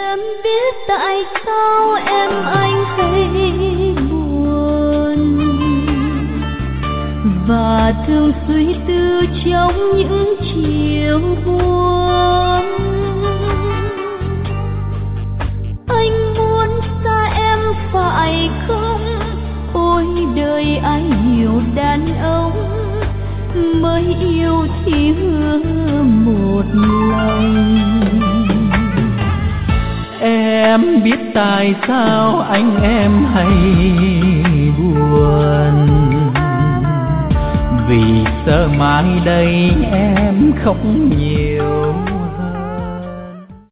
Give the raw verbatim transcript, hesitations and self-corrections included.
Em biết tại sao em anh thấy buồn và thường suy tư trong những chiều buồn. Anh muốn xa em phải không? Ôi đời ai nhiều đàn ông mới yêu thì hứa một lần. Em biết tại sao anh em hay buồn, vì sợ mai đây em khóc nhiều.